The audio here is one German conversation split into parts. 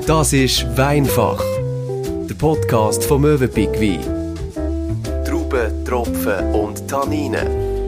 Das ist Weinfach, der Podcast vom Mövenpick Wein. Trauben, Tropfen und Tanninen.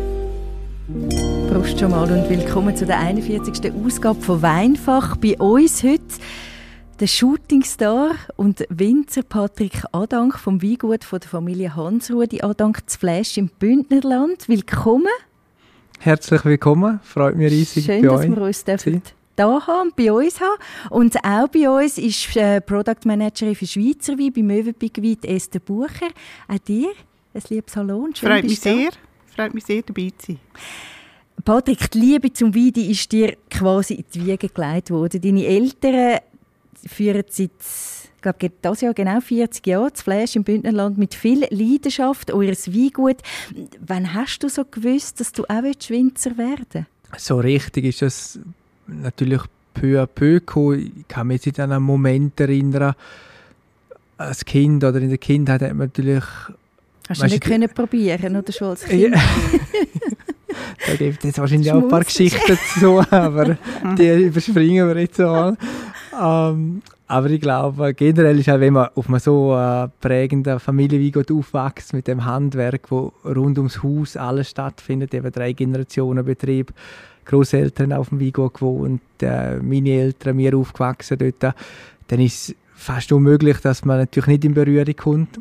Prost schon mal und willkommen zu der 41. Ausgabe von Weinfach. Bei uns heute der Shootingstar und Winzer Patrick Adank vom Weingut von der Familie Hansrudi Adank zu Fläsch im Bündnerland. Willkommen. Herzlich willkommen, freut mich riesig. Schön, dass wir uns da haben, bei uns haben. Und auch bei uns ist Product Managerin für Schweizer Wein bei Mövenpick Wein, Esther Bucher. Auch dir ein liebes Hallo. Freut mich sehr, dabei zu sein. Patrick, die Liebe zum Wein, die ist dir quasi in die Wiege gelegt worden. Deine Eltern führen seit, ich glaube, dieses Jahr genau 40 Jahre das Fläsch im Bündnerland mit viel Leidenschaft, eures Weingut. Wann hast du so gewusst, dass du auch Winzer werden willst? So richtig ist es natürlich peu à peu gekommen. Ich kann mich jetzt an einen Moment erinnern, als Kind oder in der Kindheit hat man natürlich... Hast du nicht können probieren oder schon als Kind? Ja. Da gibt es jetzt wahrscheinlich auch ein paar Geschichten dazu, aber die überspringen wir jetzt so. Aber ich glaube, generell ist auch, wenn man auf einem so prägenden Familienweingut aufwächst, mit dem Handwerk, wo rund ums Haus alles stattfindet, eben 3 Generationen Betrieb, Großeltern auf dem Weingut gewohnt, meine Eltern, wir aufgewachsen dort, dann ist es fast unmöglich, dass man natürlich nicht in Berührung kommt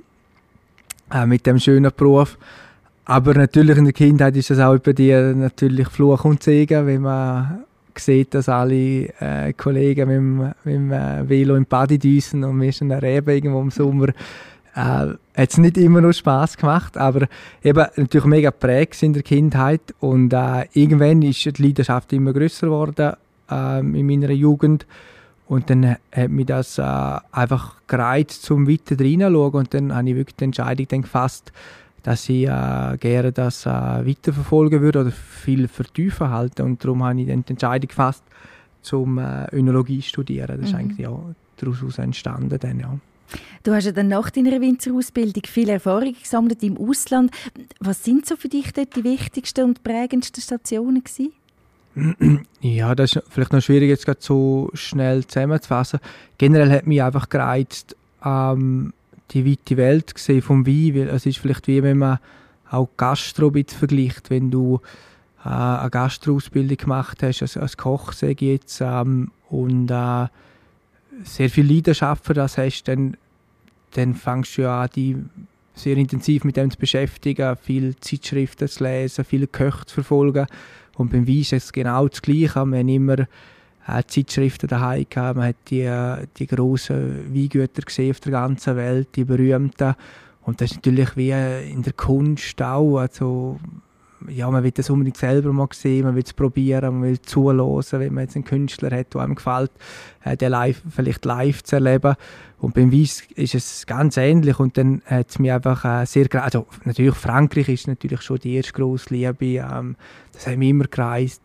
mit dem schönen Beruf. Aber natürlich in der Kindheit ist es auch bei dir natürlich Fluch und Segen, wenn man sieht, dass alle Kollegen mit dem Velo im Paddy düsen und wir sind eine Rebe irgendwo im Sommer. Hat es nicht immer noch Spass gemacht, aber eben natürlich mega geprägt in der Kindheit und irgendwann ist die Leidenschaft immer grösser geworden in meiner Jugend und dann hat mich das einfach gereizt, zum weiter reinschauen und dann habe ich wirklich die Entscheidung gefasst, dass ich gerne das weiterverfolgen würde oder viel vertiefen halten und darum habe ich dann die Entscheidung gefasst, zum Önologie zu studieren. Das ist eigentlich auch daraus entstanden dann, ja. Du hast ja dann nach deiner Winzerausbildung viele Erfahrungen gesammelt im Ausland. Was sind so für dich dort die wichtigsten und prägendsten Stationen gewesen? Ja, das ist vielleicht noch schwierig, jetzt gerade so schnell zusammenzufassen. Generell hat mich einfach gereizt, die weite Welt gesehen vom Wein, weil es ist vielleicht wie wenn man auch Gastro vergleicht, wenn du eine Gastroausbildung gemacht hast, als Koch sage ich jetzt, und sehr viel Leidenschaft für das hast, dann fängst du ja an, dich sehr intensiv mit dem zu beschäftigen, viele Zeitschriften zu lesen, viele Köche zu verfolgen. Und beim Wein ist es genau das Gleiche. Wir haben immer Zeitschriften daheim gehabt, man hat die grossen Weingüter gesehen auf der ganzen Welt, die berühmten. Und das ist natürlich wie in der Kunst auch. Also, ja, man will das unbedingt selber mal sehen, man will es probieren, man will zuhören, wenn man jetzt einen Künstler hat, der einem gefällt, den vielleicht live zu erleben. Und beim Wein ist es ganz ähnlich. Und dann hat es mich einfach sehr also natürlich Frankreich ist natürlich schon die erste grosse Liebe. Das hat mich immer gereizt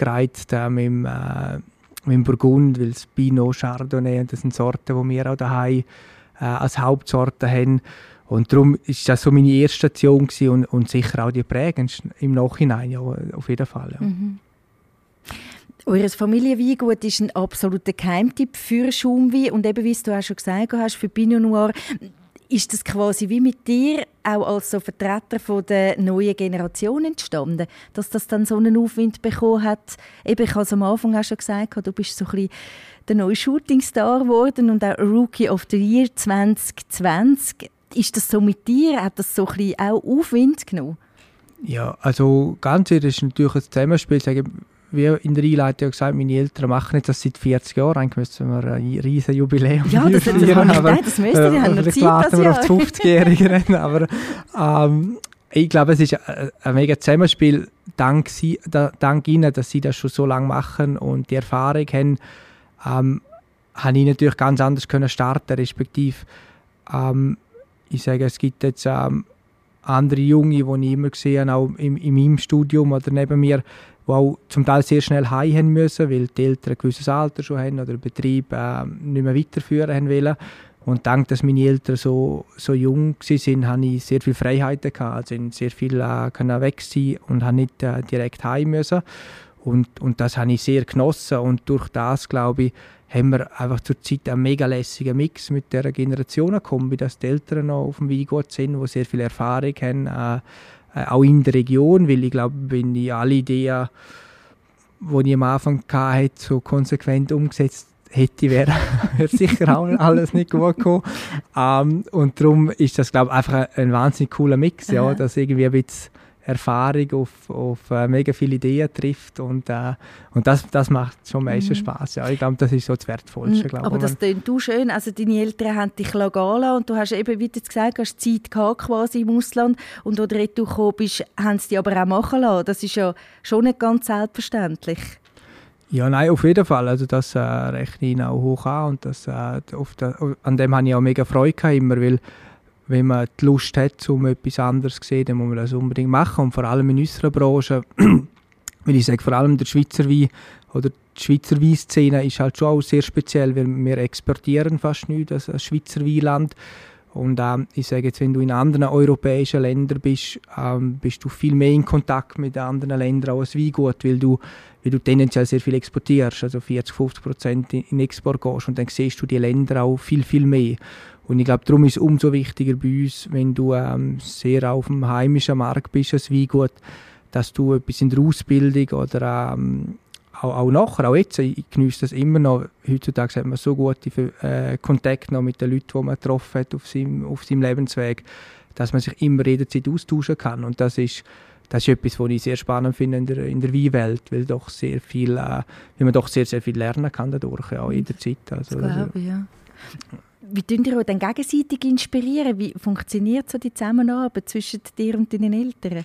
mit dem Burgund, weil das Pinot, Chardonnay, das sind Sorten, die wir auch daheim als Hauptsorten haben. Und darum war das so meine erste Station gewesen und sicher auch die prägendste im Nachhinein, ja, auf jeden Fall. Ja. Mhm. Eures Familienweingut ist ein absoluter Geheimtipp für Schaumwein und eben, wie du auch schon gesagt hast, für Pinot Noir, ist das quasi wie mit dir auch als so Vertreter von der neuen Generation entstanden, dass das dann so einen Aufwind bekommen hat? Eben, ich habe es am Anfang auch schon gesagt, du bist so ein bisschen der neue Shootingstar geworden und auch Rookie of the Year 2020. Ist das so mit dir? Hat das so ein bisschen auch Aufwind genommen? Ja, also ganz ehrlich, das ist natürlich ein Zusammenspiel. Wie in der Einleitung gesagt, meine Eltern machen jetzt das seit 40 Jahren. Eigentlich müssen wir ein riesen Jubiläum feiern. Ja, das müssten die haben noch Zeit, warten wir auf das 50-Jährige. Aber ich glaube, es ist ein mega Zusammenspiel. Dank Ihnen, dass Sie das schon so lange machen und die Erfahrung haben, habe ich natürlich ganz anders können starten, respektive ich sage, es gibt jetzt andere Junge, die ich immer gesehen habe, auch in meinem Studium oder neben mir, die auch zum Teil sehr schnell heim haben müssen, weil die Eltern ein gewisses Alter schon haben oder den Betrieb nicht mehr weiterführen haben wollen. Und dank, dass meine Eltern so jung waren, hatte ich sehr viele Freiheiten gehabt. Also sehr viel können weg sein und habe nicht direkt heim müssen. Und das habe ich sehr genossen. Und durch das, glaube ich, haben wir einfach zur Zeit einen mega lässigen Mix mit dieser Generationenkombi, dass die Eltern noch auf dem Weingut sind, die sehr viel Erfahrung haben, auch in der Region, weil ich glaube, wenn ich alle Ideen, die ich am Anfang hatte, so konsequent umgesetzt hätte, wäre sicher auch alles nicht gut gekommen. Und darum ist das, glaube ich, einfach ein wahnsinnig cooler Mix, ja, dass irgendwie ein bisschen Erfahrung auf mega viele Ideen trifft und das macht schon meistens Spass. Ja. Ich glaube, das ist so das Wertvollste. Aber das klingt du schön. Also deine Eltern haben dich gehen lassen und du hast eben, wie du gesagt hast, Zeit gehabt quasi im Ausland und als du retour gekommen bist, haben sie dich aber auch machen lassen. Das ist ja schon nicht ganz selbstverständlich. Ja, nein, auf jeden Fall. Also das rechne ich auch hoch an und an dem habe ich auch mega Freude gehabt, immer, weil wenn man die Lust hat, um etwas anderes zu sehen, dann muss man das unbedingt machen. Und vor allem in unserer Branche, weil ich sage, vor allem der Schweizer Wein oder die Schweizer Weinszene ist halt schon auch sehr speziell, weil wir exportieren fast nichts als Schweizer Weinland. Und ich sage jetzt, wenn du in anderen europäischen Ländern bist, bist du viel mehr in Kontakt mit anderen Ländern auch als Weingut, weil du tendenziell sehr viel exportierst, also 40-50% in Export gehst und dann siehst du die Länder auch viel, viel mehr. Und ich glaube, darum ist es umso wichtiger bei uns, wenn du sehr auf dem heimischen Markt bist als Weingut, dass du etwas in der Ausbildung oder auch nachher, auch jetzt, ich genieße das immer noch, heutzutage hat man so gute Kontakte noch mit den Leuten, die man getroffen hat auf seinem Lebensweg, dass man sich immer jederzeit austauschen kann. Und das ist etwas, was ich sehr spannend finde in der Weinwelt, weil man doch sehr, sehr viel lernen kann dadurch, auch jederzeit. Also, das glaube ich, ja. Wie könnt ihr euch dann gegenseitig inspirieren? Wie funktioniert so die Zusammenarbeit zwischen dir und deinen Eltern?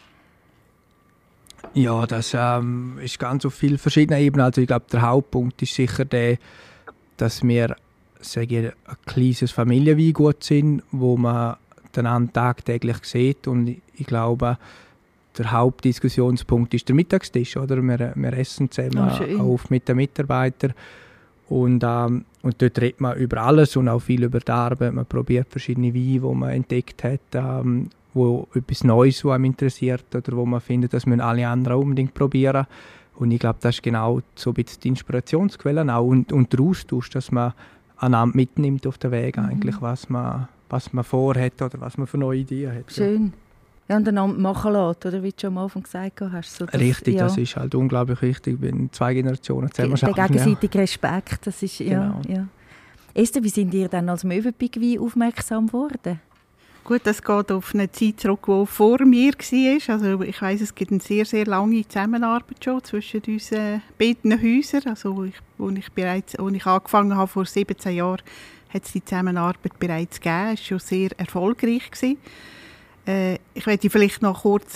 Ja, das ist ganz auf vielen verschiedenen Ebenen. Also ich glaube, der Hauptpunkt ist sicher der, dass wir ein kleines Familienweingut sind, wo man einander tagtäglich sieht. Und ich glaube, der Hauptdiskussionspunkt ist der Mittagstisch. Oder? Wir essen zusammen auf mit den Mitarbeitern. Und dort redet man über alles und auch viel über die Arbeit. Man probiert verschiedene Weine, die man entdeckt hat, wo etwas Neues, was einem interessiert oder wo man findet, dass man alle anderen unbedingt probieren. Und ich glaube, das ist genau so ein bisschen die Inspirationsquelle auch und der Austausch, dass man einander mitnimmt auf den Weg eigentlich, was man vorhat oder was man für neue Ideen hat. Schön. Ja, und einander machen lässt, oder wie du schon am Anfang gesagt hast. So, richtig, das ist halt unglaublich wichtig, wenn 2 Generationen zusammen arbeiten. Der gegenseitige Respekt, das ist, genau. Ja. Esther, wie sind ihr dann als Mövenpick Wein aufmerksam geworden? Gut, das geht auf eine Zeit zurück, die vor mir war. Also ich weiss, es gibt eine sehr, sehr lange Zusammenarbeit schon zwischen unseren beiden Häusern. Also als ich angefangen habe vor 17 Jahren, hat es die Zusammenarbeit bereits gegeben. Es war schon sehr erfolgreich gewesen. Ich möchte vielleicht noch kurz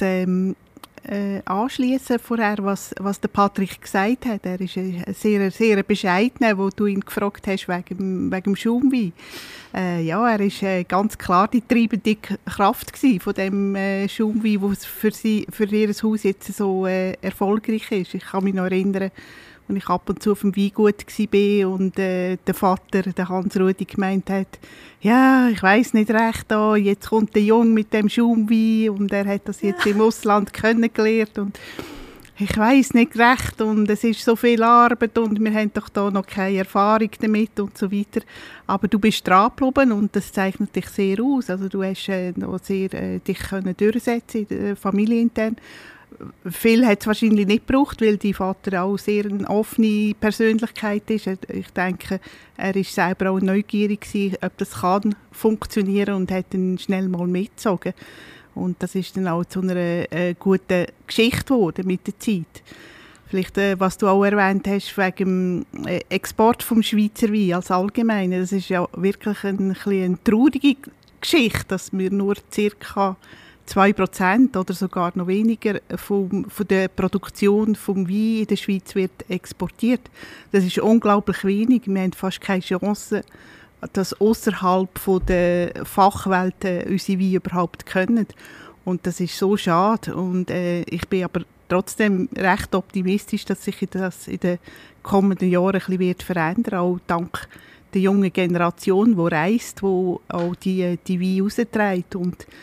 anschließen vorher, was der Patrick gesagt hat. Er ist ein sehr, sehr bescheidener, wo du ihn gefragt hast wegen dem Schaumwein. Ja, er war ganz klar die treibende Kraft von dem Schaumwein, der für ihr Haus jetzt so erfolgreich ist. Ich kann mich noch erinnern, als ich ab und zu auf dem Weingut war und der Vater, der Hans-Rudi, gemeint hat, ja, ich weiss nicht recht, jetzt kommt der Junge mit dem Schaumwein und er hat das jetzt im Ausland kennengelernt und ich weiss nicht recht und es ist so viel Arbeit und wir haben doch da noch keine Erfahrung damit und so weiter. Aber du bist dran geblieben und das zeichnet dich sehr aus. Also du hast noch sehr dich können durchsetzen, familienintern. Viel hat es wahrscheinlich nicht gebraucht, weil dein Vater auch sehr eine offene Persönlichkeit ist. Ich denke, er war selber auch neugierig gewesen, ob das kann funktionieren und hat dann schnell mal mitgezogen. Und das ist dann auch zu einer guten Geschichte geworden mit der Zeit. Vielleicht, was du auch erwähnt hast, wegen dem Export vom Schweizer Wein als Allgemeine. Das ist ja wirklich eine traurige Geschichte, dass wir nur ca. 2% oder sogar noch weniger von der Produktion vom Wein in der Schweiz wird exportiert. Das ist unglaublich wenig. Wir haben fast keine Chance, dass außerhalb der Fachwelt unsere Weine überhaupt können. Und das ist so schade. Und ich bin aber trotzdem recht optimistisch, dass sich das in den kommenden Jahren ein bisschen wird verändern, auch dank der jungen Generation, die reist, die auch die Weine rausträgt. Und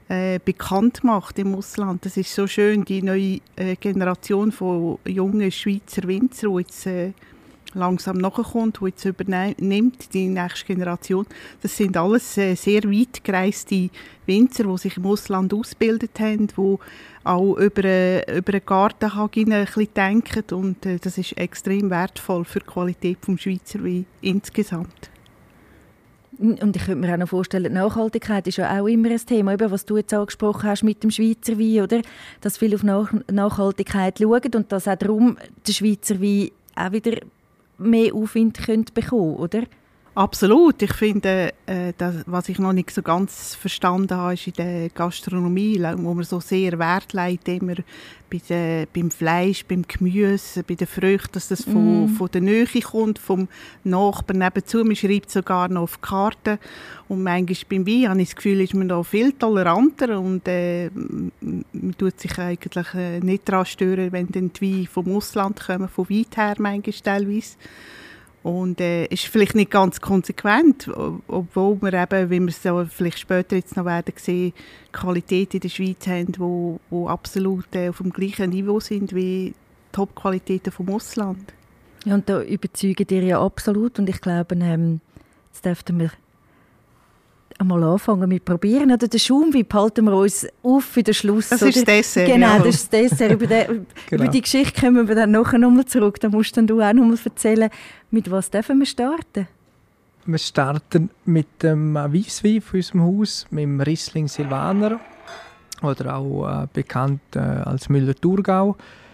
bekannt macht im Ausland. Das ist so schön, die neue Generation von jungen Schweizer Winzer, die jetzt langsam nachkommt, die jetzt übernimmt, die nächste Generation. Das sind alles sehr weit gereiste Winzer, die sich im Ausland ausgebildet haben, die auch über einen Gartenhag ein bisschen denken. Und das ist extrem wertvoll für die Qualität des Schweizer Wein insgesamt. Und ich könnte mir auch noch vorstellen, die Nachhaltigkeit ist ja auch immer ein Thema, eben, was du jetzt angesprochen hast mit dem Schweizer Wein, oder? Dass viele auf Nachhaltigkeit schauen und dass auch darum der Schweizer Wein auch wieder mehr Aufwind bekommen, oder? Absolut. Ich finde, was ich noch nicht so ganz verstanden habe, ist in der Gastronomie, wo man so sehr Wert legt, immer beim Fleisch, beim Gemüse, bei den Früchten, dass das von der Nähe kommt, vom Nachbarn nebenzu. Man schreibt sogar noch auf die Karte. Und manchmal beim Wein habe ich das Gefühl, ist man da viel toleranter und man tut sich eigentlich nicht daran stören, wenn dann die Weine vom Ausland kommen, von weit her manchmal teilweise. Und ist vielleicht nicht ganz konsequent, obwohl wir eben, wie wir es so vielleicht später jetzt noch werden sehen, Qualität in der Schweiz haben, die absolut auf dem gleichen Niveau sind wie Top-Qualitäten vom Ausland. Ja, und da überzeugen dir ja absolut. Und ich glaube, jetzt dürften wir einmal anfangen mit probieren. Oder den Schaumwein behalten wir uns auf für den Schluss. Das ist das Dessert. Genau, ja. Das ist das Dessert. Über die Geschichte kommen wir dann nachher nochmal zurück. Da musst dann du auch nochmal erzählen, mit was dürfen wir starten? Wir starten mit dem Weisswein von unserem Haus, mit dem Riesling Silvaner oder auch bekannt als Müller-Thurgau.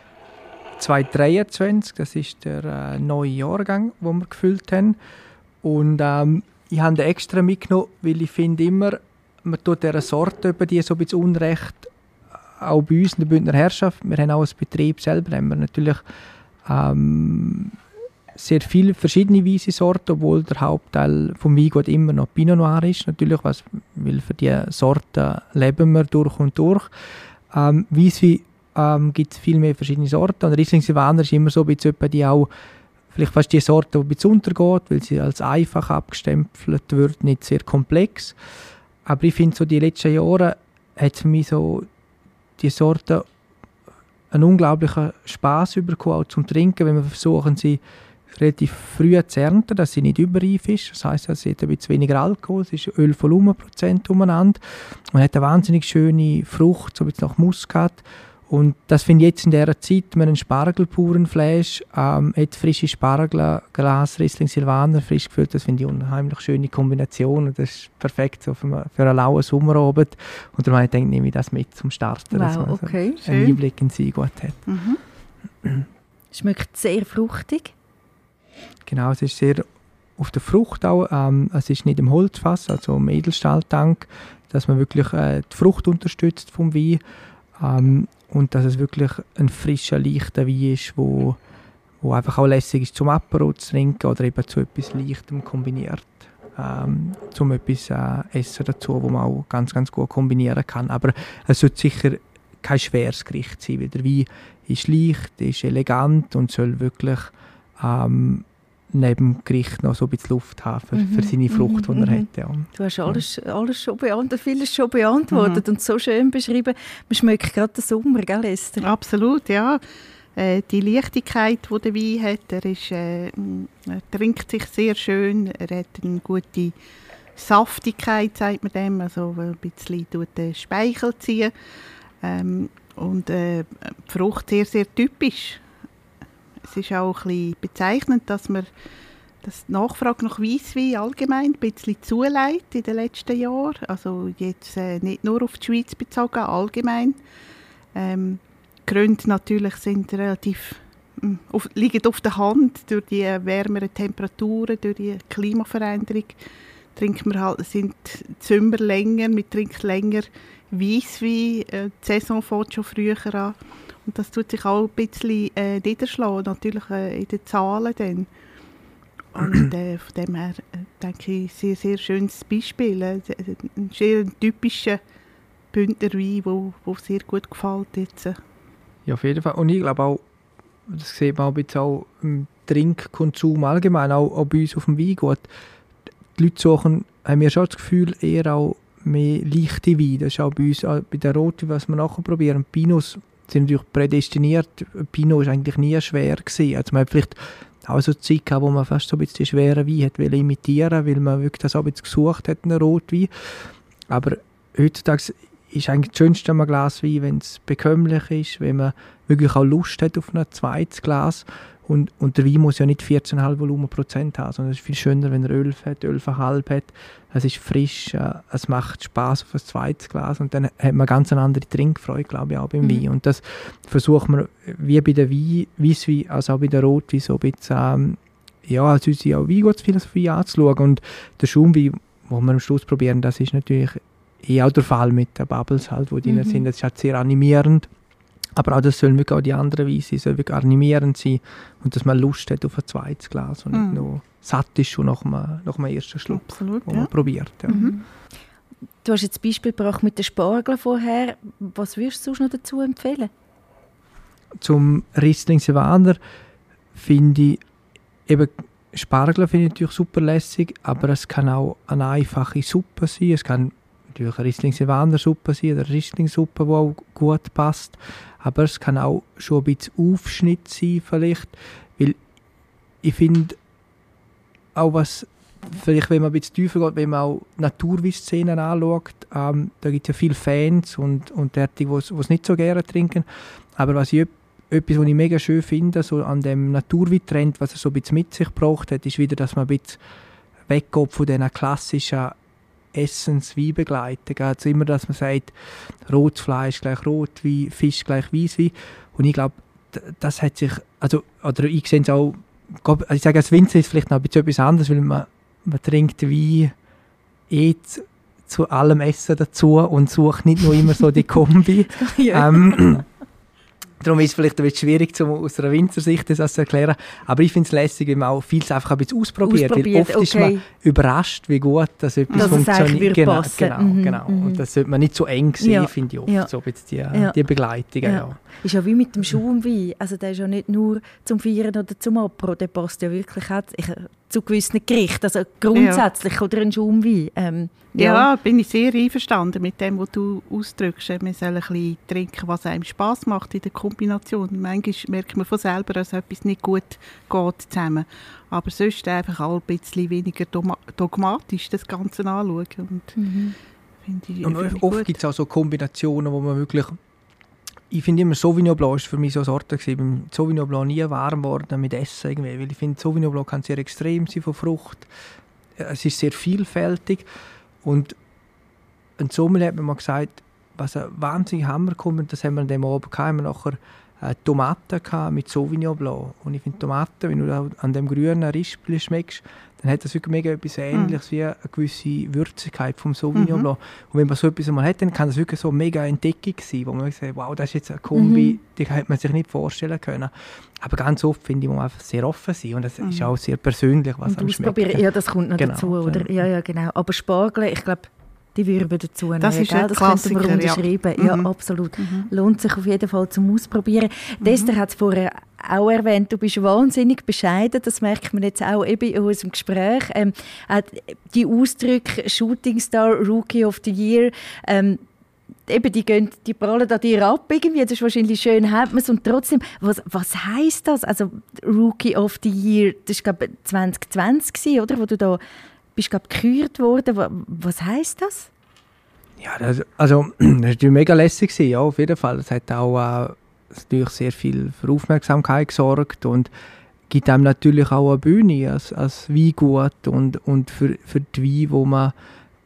2023, das ist der neue Jahrgang, den wir gefüllt haben. Und ich habe den extra mitgenommen, weil ich finde immer, man tut dieser Sorte über die so ein bisschen Unrecht, auch bei uns in der Bündner Herrschaft. Wir haben auch als Betrieb selber haben wir natürlich sehr viele verschiedene weisse Sorten, obwohl der Hauptteil vom Weingut immer noch Pinot Noir ist. Natürlich, weil für diese Sorten leben wir durch und durch. Weisswein gibt es viel mehr verschiedene Sorten. Und Riesling Silvaner ist immer so ein bisschen die auch vielleicht fast die Sorte, die ein bisschen untergeht, weil sie als einfach abgestempelt wird, nicht sehr komplex. Aber ich finde, so die letzten Jahre hat für mich so die Sorte einen unglaublichen Spass bekommen, auch zum Trinken, wenn wir versuchen, sie relativ früh zu ernten, dass sie nicht überreif ist. Das heisst, sie hat ein bisschen weniger Alkohol, es ist 11 Volumenprozent umeinander und hat eine wahnsinnig schöne Frucht, so ein bisschen nach Muskat. Und das finde ich jetzt in dieser Zeit, wenn man einen Spargelpurenfleisch hat, frische Spargel, Glas Riesling Silvaner, frisch gefüllt, das finde ich eine unheimlich schöne Kombination und das ist perfekt so für einen lauen Sommerabend. Und darum denke ich, nehme ich das mit zum Starten, dass man okay. so einen Einblick in sie gut hat. Mhm. Schmeckt sehr fruchtig. Genau, es ist sehr auf der Frucht auch. Es ist nicht im Holzfass, also im Edelstahltank, dass man wirklich die Frucht unterstützt vom Wein. Und dass es wirklich ein frischer, leichter Wein ist, wo einfach auch lässig ist zum Apero zu trinken oder eben zu etwas Leichtem kombiniert. Zum etwas Essen dazu, wo man auch ganz, ganz gut kombinieren kann. Aber es sollte sicher kein schweres Gericht sein, weil der Wein ist leicht, ist elegant und soll wirklich neben dem Gericht noch so ein bisschen Luft haben für seine Frucht, die er hat. Ja. Du hast alles schon beantwortet, vieles schon beantwortet und so schön beschrieben. Man schmeckt gerade den Sommer, gell, Esther? Absolut, ja. Die Leichtigkeit, die der Wein hat, er trinkt sich sehr schön, er hat eine gute Saftigkeit, sagt man dem, also ein bisschen den Speichel ziehen. Und die Frucht sehr, sehr typisch. Es ist auch ein bisschen bezeichnend, dass die Nachfrage nach Weisswein allgemein ein bisschen zuleitet in den letzten Jahren. Also jetzt nicht nur auf die Schweiz bezogen, allgemein. Die Gründe natürlich sind relativ, liegen auf der Hand durch die wärmeren Temperaturen, durch die Klimaveränderung. Sind die Sommer länger, man trinkt länger Weisswein, die Saison fängt schon früher an. Und das tut sich auch ein bisschen niederschlagen, natürlich in den Zahlen dann. Und von dem her denke ich, sehr, sehr schönes Beispiel. Ein sehr typischer Bündner Wein, der sehr gut gefällt jetzt. Ja, auf jeden Fall. Und ich glaube auch, das sieht man auch ein bisschen auch im Trinkkonsum allgemein, auch bei uns auf dem Weingut. Die Leute suchen, haben wir schon das Gefühl, eher auch mehr leichte Weine. Das ist auch bei uns, auch bei den Rotwein, was wir nachher probieren. Pinots sind natürlich prädestiniert. Pinot war eigentlich nie schwer gewesen. Also man hat vielleicht auch so Zeit gehabt, wo man fast so ein bisschen die schweren Weine hat imitieren, weil man wirklich das auch ein bisschen gesucht hat, einen Rotwein. Aber heutzutage ist eigentlich das Schönste an einem Glas Wein, wenn es bekömmlich ist, wenn man wirklich auch Lust hat auf ein zweites Glas. Und der Wein muss ja nicht 14,5 Volumenprozent haben, sondern es ist viel schöner, wenn er 11 hat, 11,5 hat. Es ist frisch, es macht Spass auf ein zweites Glas und dann hat man ganz eine andere Trinkfreude, glaube ich, auch beim Wein. Und das versucht man, wie bei der Weisswein, also auch bei der Rotwein, so ein bisschen, als unsere auch Weingutsphilosophie anzuschauen. Und der Schaumwein, den wir am Schluss probieren, das ist natürlich auch der Fall mit den Bubbles, halt, die drin sind. Das ist halt sehr animierend. Aber auch das sollen wirklich auch die anderen Weine sein, soll wirklich animierend sein und dass man Lust hat auf ein zweites Glas und nicht nur satt ist schon nach dem ersten Schluck, Absolut, den man probiert. Ja. Du hast jetzt das Beispiel gebracht mit den Spargeln vorher. Was würdest du sonst noch dazu empfehlen? Zum Riesling Silvaner finde ich eben Spargel finde ich natürlich super lässig, aber es kann auch eine einfache Suppe sein. Es kann natürlich eine Riesling Silvaner Suppe sein oder eine Riesling-Suppe, die auch gut passt. Aber es kann auch schon ein bisschen Aufschnitt sein vielleicht, weil ich finde auch was, vielleicht wenn man ein bisschen tiefer geht, wenn man auch Naturwein-Szenen anschaut, da gibt es ja viele Fans und die es nicht so gerne trinken, aber was ich etwas, was ich mega schön finde, so an dem Naturwein-Trend, was er so ein bisschen mit sich gebracht hat, ist wieder, dass man ein bisschen weggeht von diesen klassischen Essens-Weinbegleitung. Also immer, dass man sagt, rotes Fleisch gleich Rotwein, Fisch gleich Weisswein. Und ich glaube, das hat sich, oder ich sehe es auch, ich sage, als Winzer ist es vielleicht noch ein bisschen etwas anderes, weil man trinkt Wein zu allem Essen dazu und sucht nicht nur immer so die Kombi. Darum ist es vielleicht ein bisschen schwierig, aus einer Winzersicht das zu erklären. Aber ich finde es lässig, wenn man auch vieles einfach ein bisschen ausprobiert. Weil oft ist man überrascht, wie gut das etwas funktioniert. Genau. Und das sollte man nicht so eng sehen, finde ich oft. So ein bisschen die Begleitung. Ja. Ist ja wie mit dem Schaumwein. Also der ist ja nicht nur zum Feiern oder zum Apero. Der passt ja wirklich auch zu gewissen Gerichten. Also grundsätzlich oder ein Schaumwein. Ja, bin ich sehr einverstanden mit dem, was du ausdrückst. Man soll ein bisschen trinken, was einem Spass macht in der Kombination. Manchmal merkt man von selber, dass etwas nicht gut geht zusammen. Aber sonst einfach ein bisschen weniger dogmatisch das Ganze anschauen. Und oft gibt es auch so Kombinationen, wo man wirklich... Ich finde immer, Sauvignon Blanc war für mich so eine Sorte. Beim Sauvignon Blanc nie warm geworden mit Essen. Irgendwie. Weil ich finde, Sauvignon Blanc kann sehr extrem sein von Frucht. Es ist sehr vielfältig. Und ein Sommelier hat mir mal gesagt, was ein wahnsinnig Hammer kommt, und das haben wir an dem Abend gehabt, haben wir nachher Tomaten mit Sauvignon Blanc. Und ich finde Tomaten, wenn du an dem grünen Rispel schmeckst, dann hat das wirklich mega etwas Ähnliches wie eine gewisse Würzigkeit vom Sauvignon Blanc. Und wenn man so etwas einmal hat, dann kann das wirklich so mega eine Entdeckung sein, wo man sagt, wow, das ist jetzt eine Kombi, die hätte man sich nicht vorstellen können. Aber ganz oft finde ich, muss man einfach sehr offen sein. Und das ist auch sehr persönlich, was einem schmeckt. Ja, das kommt noch dazu. Oder? Ja, genau. Aber Spargel, ich glaube, die würden dazu nehmen. Das ist ein Klassiker, könnten wir unterschreiben. Ja, absolut. Lohnt sich auf jeden Fall zum Ausprobieren. Esther hat es vorher auch erwähnt, du bist wahnsinnig bescheiden. Das merkt man jetzt auch eben in unserem Gespräch. Die Ausdrücke Shooting Star, Rookie of the Year, eben die prallen an dir ab irgendwie. Das ist wahrscheinlich schön, hat man es. Und trotzdem, was heisst das? Also Rookie of the Year, das war glaube ich 2020, oder? Wo du da bist gekürt worden. Was heisst das? Ja, das war natürlich mega lässig, ja, auf jeden Fall. Es hat auch natürlich sehr viel für Aufmerksamkeit gesorgt und gibt einem natürlich auch eine Bühne als Weingut und für die Weine,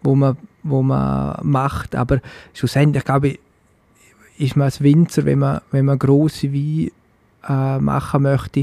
wo man macht. Aber schlussendlich, glaube ich, ist man als Winzer, wenn man grosse Weine machen möchte,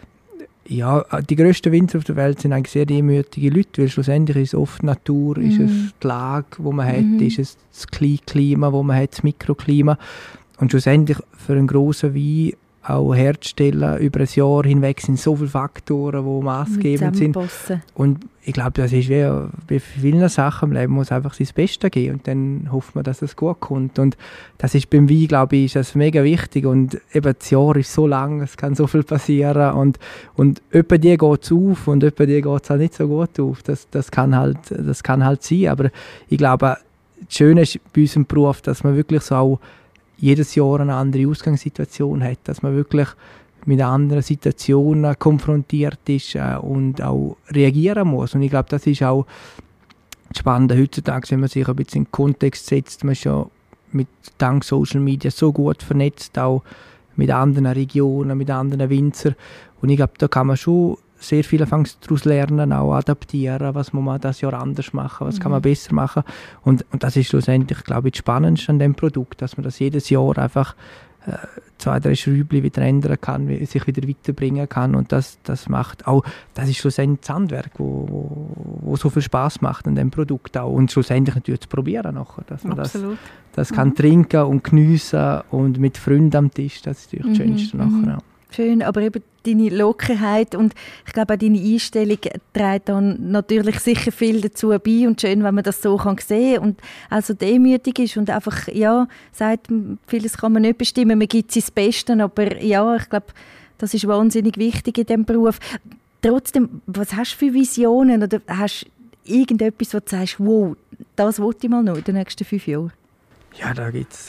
ja, die grössten Winzer auf der Welt sind eigentlich sehr demütige Leute, weil schlussendlich ist es oft Natur, ist es die Lage, die man hat, ist es das Klima, das man hat, das Mikroklima. Und schlussendlich für einen grossen Wein auch herzustellen, über ein Jahr hinweg sind so viele Faktoren, die maßgebend sind. Und ich glaube, das ist wie bei vielen Sachen im Leben, muss einfach sein Bestes geben und dann hofft man, dass es gut kommt. Und das ist beim Wein, glaube ich, ist das mega wichtig. Und eben das Jahr ist so lang, es kann so viel passieren. Und etwa die geht es auf und etwa die geht es halt nicht so gut auf. Das kann halt sein. Aber ich glaube, das Schöne ist bei unserem Beruf, dass man wirklich so auch jedes Jahr eine andere Ausgangssituation hat, dass man wirklich mit anderen Situationen konfrontiert ist und auch reagieren muss. Und ich glaube, das ist auch spannend heutzutage, wenn man sich ein bisschen in den Kontext setzt. Man ist ja dank Social Media so gut vernetzt, auch mit anderen Regionen, mit anderen Winzern. Und ich glaube, da kann man schon sehr viel daraus lernen, auch adaptieren, was muss man das Jahr anders machen, was kann man besser machen. Und das ist schlussendlich, glaube ich, das Spannendste an dem Produkt, dass man das jedes Jahr einfach 2-3 Schräubchen wieder ändern kann, sich wieder weiterbringen kann. Und das macht auch, das ist schlussendlich das Handwerk, wo so viel Spaß macht an dem Produkt auch. Und schlussendlich natürlich zu probieren nachher, dass man das kann trinken und geniessen und mit Freunden am Tisch, das ist natürlich das Schönste nachher. Ja. Schön, aber eben deine Lockerheit und ich glaube auch deine Einstellung trägt dann natürlich sicher viel dazu bei und schön, wenn man das so kann sehen und auch so demütig ist und einfach, ja, sagt, vieles kann man nicht bestimmen, man gibt sein Bestes, aber ja, ich glaube, das ist wahnsinnig wichtig in diesem Beruf. Trotzdem, was hast du für Visionen oder hast du irgendetwas, wo du sagst, wow, das will ich mal noch in den nächsten 5 Jahren? Ja, da gibt es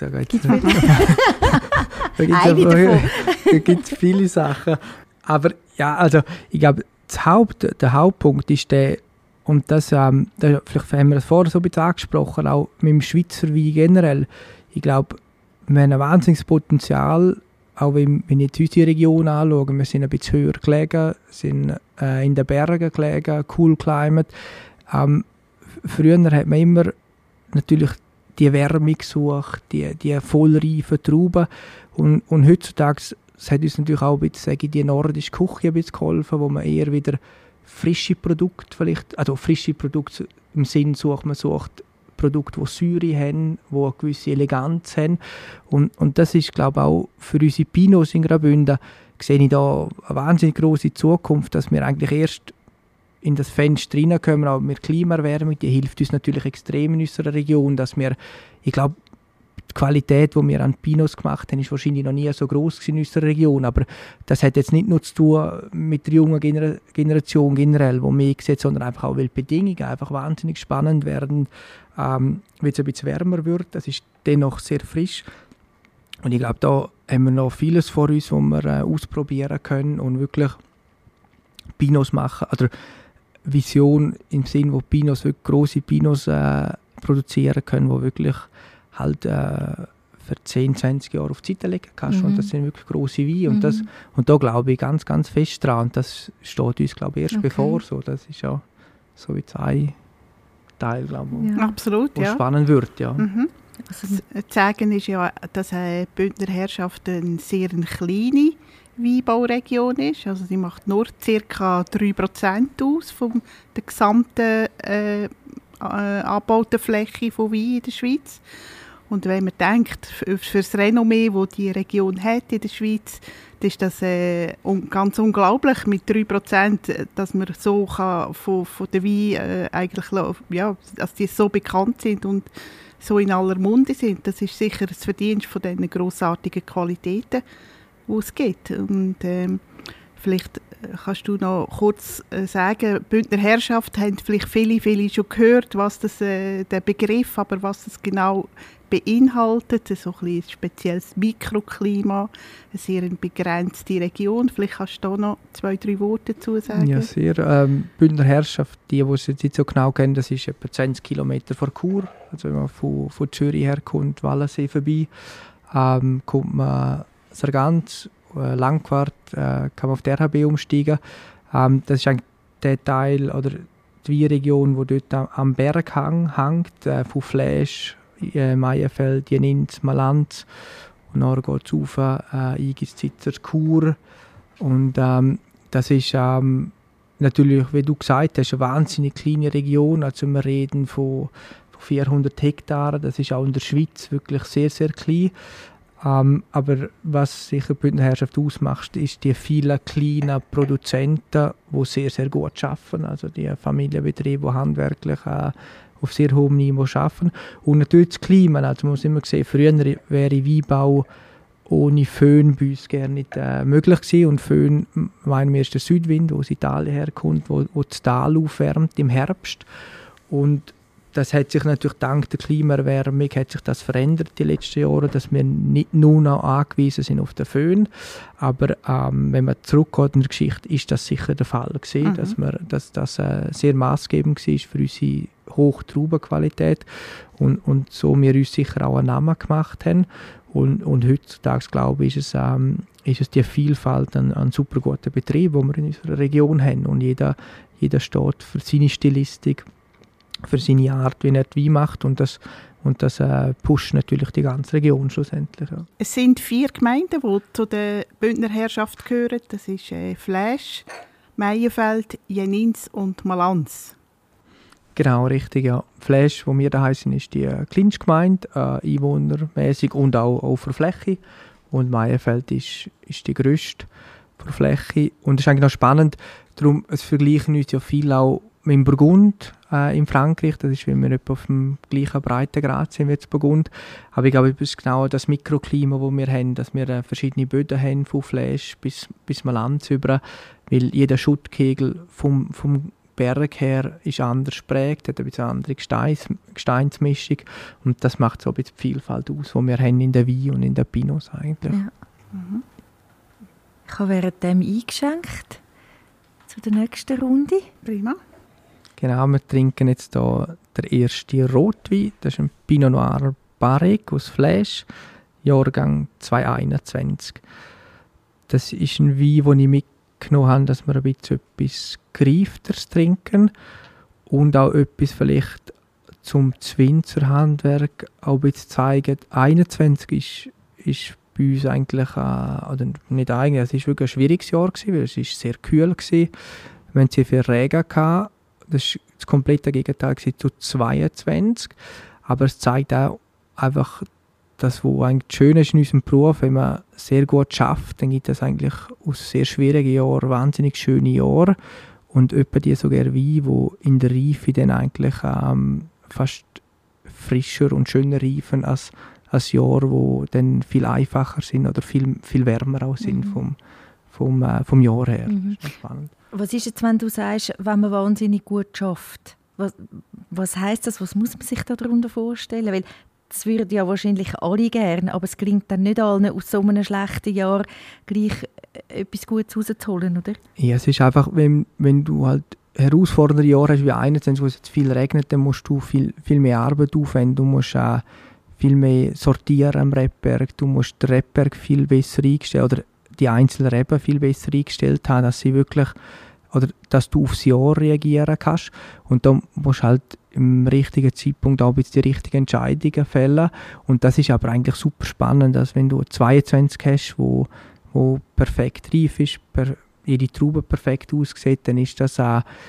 viele Sachen. Aber ja, also ich glaube, der Hauptpunkt ist der, und das, vielleicht haben wir das vorher so ein bisschen angesprochen, auch mit dem Schweizer Wein generell. Ich glaube, wir haben ein wahnsinniges Potenzial, auch wenn ich jetzt unsere Region anschaue. Wir sind ein bisschen höher gelegen, sind in den Bergen gelegen, cool climate. Früher hat man immer natürlich die Wärme gesucht, die vollreifen Trauben. Und heutzutage hat uns natürlich auch ein bisschen, die nordische Küche ein bisschen geholfen, wo man eher wieder frische Produkte vielleicht, also frische Produkte im Sinn sucht, man sucht Produkte, die Säure haben, die eine gewisse Eleganz haben. Und das ist, glaube ich, auch für unsere Pinots in Graubünden, sehe ich da eine wahnsinnig grosse Zukunft, dass wir eigentlich erst in das Fenster reinkommen, auch mit Klimaerwärmung, die hilft uns natürlich extrem in unserer Region, dass wir, ich glaube, die Qualität, die wir an Pinots gemacht haben, ist wahrscheinlich noch nie so groß in unserer Region, aber das hat jetzt nicht nur zu tun mit der jungen Generation generell, die mehr sieht, sondern einfach auch, weil die Bedingungen einfach wahnsinnig spannend werden, weil es ein bisschen wärmer wird, das ist dennoch sehr frisch und ich glaube, da haben wir noch vieles vor uns, was wir ausprobieren können und wirklich Pinots machen, oder Vision im Sinn, wo Pinots, wirklich grosse Pinots produzieren können, die wirklich halt für 10, 20 Jahre auf die Seite legen kannst. Und das sind wirklich grosse Weine. Und da glaube ich ganz, ganz fest dran. Und das steht uns, glaube ich, erst bevor. So. Das ist ja so wie ein Teil, glaube ich, absolut, wo spannend wird. Ja. Also, zu sagen ist ja, dass die Bündner Herrschaft eine sehr kleine Weinbauregion ist. Also sie macht nur ca. 3% aus von der gesamten angebauten Fläche von Wein in der Schweiz. Und wenn man denkt, für das Renommee, das die Region hat in der Schweiz, ist das ganz unglaublich mit 3%, dass man so kann von den Wein eigentlich, ja, dass die so bekannt sind und so in aller Munde sind. Das ist sicher das Verdienst von diesen grossartigen Qualitäten, die es gibt. Und vielleicht kannst du noch kurz sagen, Bündner Herrschaft haben vielleicht viele schon gehört, was das, der Begriff, aber was das genau beinhaltet. So ein spezielles Mikroklima, eine sehr begrenzte Region. Vielleicht kannst du da noch 2-3 Worte dazu sagen. Ja, sehr. Bündner Herrschaft, die es jetzt nicht so genau kennen, das ist etwa 20 Kilometer vor Chur. Also wenn man von Zürich herkommt, Wallensee vorbei, kommt man Sargans, Langquart, kann man auf der RHB umsteigen. Das ist eigentlich der Teil oder die Weinregion, die dort am Berg hängt, von Fläsch, Meierfeld, Jenins, Malanz und dann geht es rauf, Igis, Zitzer, Chur. Und das ist natürlich, wie du gesagt hast, eine wahnsinnig kleine Region. Also wir reden von 400 Hektaren, das ist auch in der Schweiz wirklich sehr, sehr klein. Aber was sicher die Bündner Herrschaft ausmacht, ist die vielen kleinen Produzenten, die sehr, sehr gut arbeiten. Also die Familienbetriebe, die handwerklich auf sehr hohem Niveau arbeiten. Und natürlich das Klima. Also man muss immer sehen, früher wäre Weinbau ohne Föhn bei uns gerne nicht möglich gewesen. Und Föhn, meinen wir, ist der Südwind, der aus Italien herkommt, wo das Tal aufwärmt im Herbst. Und das hat sich natürlich dank der Klimaerwärmung hat sich das verändert die letzten Jahre, dass wir nicht nur noch angewiesen sind auf den Föhn, aber wenn man zurückgeht in der Geschichte, ist das sicher der Fall gewesen, dass das sehr maßgebend war für unsere hohe Traubenqualität und so wir uns sicher auch einen Namen gemacht haben und heutzutage glaube ich, ist es die Vielfalt an super guten Betrieb, die wir in unserer Region haben und jeder steht für seine Stilistik, für seine Art, wie er die Wein macht und das pusht natürlich die ganze Region schlussendlich. Ja. Es sind 4 Gemeinden, die zu der Bündner Herrschaft gehören. Das ist Fläsch, Meienfeld, Jenins und Malanz. Genau, richtig, ja. Fläsch, wo wir daheim sind, ist die kleinste Gemeinde, einwohnermäßig und auch für Fläche. Und Meienfeld ist die grösste für Fläche. Und es ist eigentlich noch spannend, darum, es vergleichen uns ja viel auch mit dem Burgund in Frankreich, das ist, weil wir etwa auf dem gleichen Breitengrad sind wie jetzt Burgund. Aber ich glaube, es ist genau das Mikroklima, das wir haben, dass wir verschiedene Böden haben, von Fläsch bis Malanz über, weil jeder Schuttkegel vom Berg her ist anders geprägt, hat ein bisschen andere Gesteinsmischung und das macht so ein bisschen die Vielfalt aus, die wir haben in den Wein und in den Pinots eigentlich. Ja. Mhm. Ich habe währenddem eingeschenkt zu der nächsten Runde. Prima. Genau, wir trinken jetzt hier den ersten Rotwein. Das ist ein Pinot Noir Barrique aus Fläsch, Jahrgang 2021. Das ist ein Wein, den ich mitgenommen habe, dass wir ein bisschen etwas Gereifteres trinken und auch etwas vielleicht zum Winzer Handwerk auch ein bisschen zeigen. 21 ist bei uns eigentlich, oder nicht eigentlich, es war wirklich ein schwieriges Jahr gewesen, weil es ist sehr kühl war. Wir hatten sehr viel Regen gehabt. Das war das komplette Gegenteil zu 22. Aber es zeigt auch einfach, das, was eigentlich schön ist in unserem Beruf, wenn man sehr gut schafft, dann gibt es eigentlich aus sehr schwierigen Jahren wahnsinnig schöne Jahre. Und etwa die sogar Weine, die in der Reife dann eigentlich fast frischer und schöner reifen als Jahre, die dann viel einfacher sind oder viel wärmer auch sind vom Jahr her. Mhm. Das ist spannend. Was ist jetzt, wenn du sagst, wenn man wahnsinnig gut schafft? Was heisst das? Was muss man sich darunter vorstellen? Weil das würden ja wahrscheinlich alle gerne, aber es gelingt dann nicht allen, aus so einem schlechten Jahr gleich etwas Gutes rauszuholen, oder? Ja, es ist einfach, wenn du halt herausfordernde Jahre hast wie 21, wo es jetzt viel regnet, dann musst du viel mehr Arbeit aufwenden. Du musst viel mehr sortieren am Rebberg. Du musst den Rebberg viel besser einstellen oder die einzelnen Reben viel besser eingestellt haben, dass sie wirklich oder dass du aufs Jahr reagieren kannst. Und da musst du halt im richtigen Zeitpunkt auch die richtigen Entscheidungen fällen. Und das ist aber eigentlich super spannend, dass wenn du 22 hast, wo perfekt reif ist, jede Traube perfekt aussieht, dann ist das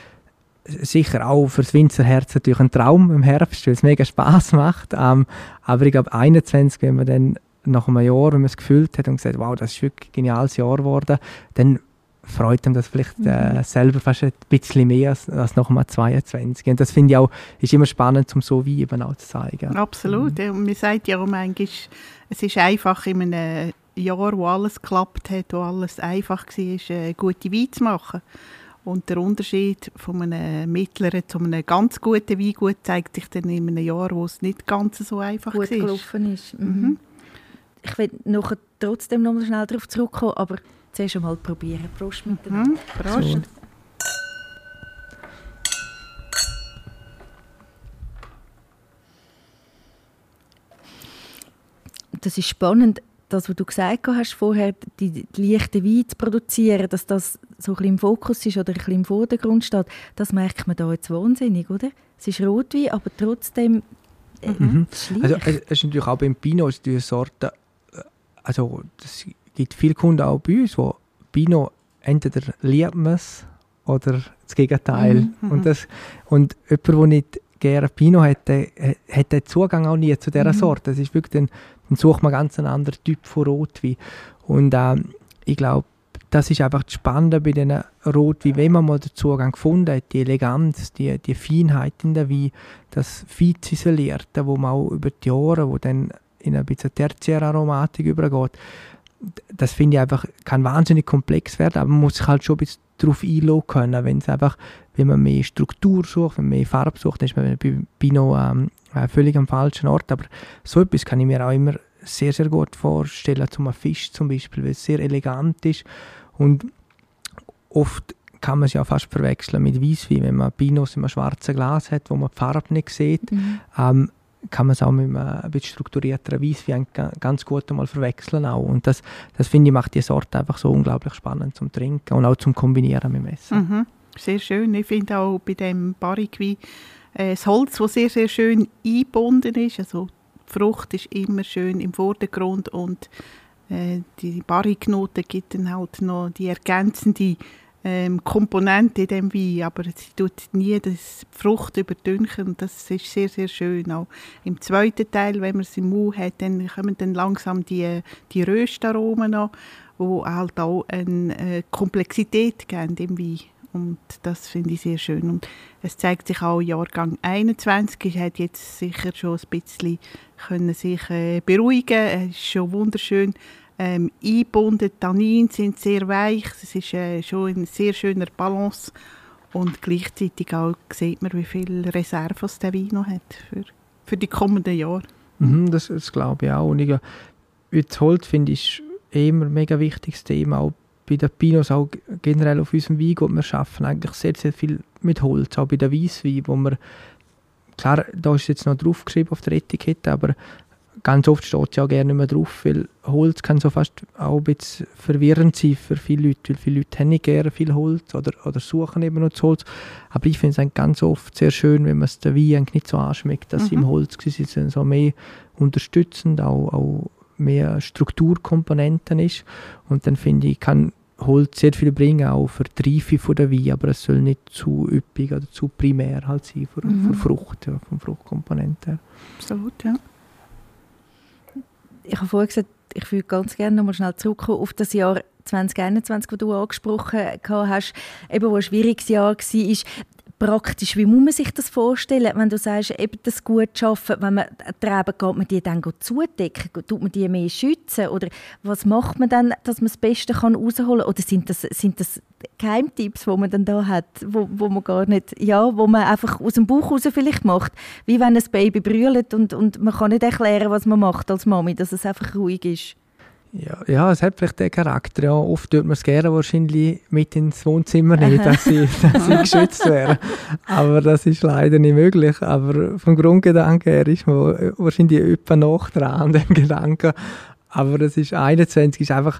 sicher auch für das Winzerherz natürlich ein Traum im Herbst, weil es mega Spass macht. Aber ich glaube 21, wenn man dann nach einem Jahr, wenn man es gefühlt hat und gesagt, wow, das ist wirklich ein geniales Jahr geworden, dann freut einem das vielleicht selber fast ein bisschen mehr als nach einem 22. Und das finde ich auch, ist immer spannend, um so wie eben auch zu zeigen. Absolut. Und man sagt ja auch manchmal, es ist einfach in einem Jahr, wo alles geklappt hat, wo alles einfach war, gute Weine zu machen. Und der Unterschied von einem mittleren zu einem ganz guten Weingut zeigt sich dann in einem Jahr, wo es nicht ganz so einfach gut war. gelaufen ist. Mhm. Ich will nachher trotzdem noch mal schnell darauf zurückkommen, aber zuerst einmal probieren. Prost miteinander. Prost. So. Das ist spannend, das, was du gesagt hast, vorher die leichten Weine zu produzieren, dass das so ein bisschen im Fokus ist oder ein bisschen im Vordergrund steht, das merkt man da jetzt wahnsinnig, oder? Es ist Rotwein, aber trotzdem schlicht. Also es ist natürlich auch beim Pinot die Sorte, also es gibt viele Kunden auch bei uns, die Pinot entweder liebt man es oder das Gegenteil. Und jemand, der nicht gerne Pinot hat, hat den Zugang auch nie zu dieser Sorte. Das ist wirklich dann sucht man ganz einen anderen Typ von Rotwein. Und ich glaube, das ist einfach das Spannende bei diesen Rotwein, wenn man mal den Zugang gefunden hat, die Eleganz, die Feinheit in der Wein, das Fein-Ziselierte, wo man auch über die Jahre, wo dann in ein bisschen Tertiäraromatik übergeht, das finde ich einfach, kann wahnsinnig komplex werden, aber man muss sich halt schon ein bisschen darauf einlassen können, wenn man mehr Struktur sucht, wenn man mehr Farbe sucht, dann ist man bei Pinot völlig am falschen Ort, aber so etwas kann ich mir auch immer sehr, sehr gut vorstellen, zum Fisch zum Beispiel, weil es sehr elegant ist und oft kann man es ja fast verwechseln mit Weisswein, wenn man Pinots in einem schwarzen Glas hat, wo man die Farbe nicht sieht, kann man es auch mit einem ein bisschen strukturierteren Weisswein ganz gut einmal verwechseln auch. Und das finde ich, macht die Sorte einfach so unglaublich spannend zum Trinken und auch zum Kombinieren mit dem Essen. Mhm. Sehr schön. Ich finde auch bei dem Barrique das Holz, das sehr, sehr schön eingebunden ist. Also die Frucht ist immer schön im Vordergrund und die Barrique-Note gibt dann halt noch die ergänzende Komponente in dem Wein, aber sie tut nie die Frucht überdünken und das ist sehr, sehr schön. Auch im zweiten Teil, wenn man es im Mund hat, dann kommen dann langsam die Röstaromen noch, die halt auch eine Komplexität geben im Wein. Und das finde ich sehr schön. Und es zeigt sich auch, Jahrgang 21 hat jetzt sicher schon ein bisschen können sich beruhigen. Es ist schon wunderschön eingebunden. Tanninen sind sehr weich. Es ist schon in sehr schöner Balance. Und gleichzeitig auch sieht man, wie viel Reserve der Wein noch hat für die kommenden Jahre. Das glaube ich auch. Und das Holz finde ich immer ein mega wichtiges Thema. Auch bei den Pinots, auch generell auf unserem Weingut, wir arbeiten eigentlich sehr, sehr viel mit Holz. Auch bei den Weisswein, wo wir, klar, da ist jetzt noch draufgeschrieben auf der Etikette, aber ganz oft steht es ja auch gerne nicht mehr drauf, weil Holz kann so fast auch ein bisschen verwirrend sein für viele Leute, weil viele Leute haben nicht gerne viel Holz oder suchen eben noch das Holz. Aber ich finde es eigentlich ganz oft sehr schön, wenn man es den Wein nicht so anschmeckt, dass sie im Holz sind, so mehr unterstützend, auch mehr Strukturkomponenten ist. Und dann finde ich, kann Holz sehr viel bringen, auch für die Reife von der Wein, aber es soll nicht zu üppig oder zu primär halt sein für Frucht, ja, von Fruchtkomponenten. Absolut, ja. Ich habe vorhin gesagt, ich würde ganz gerne noch mal schnell zurückkommen auf das Jahr 2021, das du angesprochen hast, eben, wo ein schwieriges Jahr war. Praktisch, wie muss man sich das vorstellen, wenn du sagst, eben das gut schaffen, wenn man Trauben geht, man die dann zudecken, tut man die mehr schützen oder was macht man dann, dass man das Beste rausholen kann? Oder sind das Geheimtipps, die man dann da hat, wo man gar nicht, ja, wo man einfach aus dem Bauch raus vielleicht macht, wie wenn ein Baby brüllt und man kann nicht erklären, was man macht als Mami, dass es einfach ruhig ist. Ja, es hat vielleicht den Charakter. Ja, oft tut man es gerne wahrscheinlich mit ins Wohnzimmer nehmen, dass sie geschützt werden. Aber das ist leider nicht möglich. Aber vom Grundgedanken her ist man wahrscheinlich etwa noch dran an dem Gedanken. Aber das ist 21 ist einfach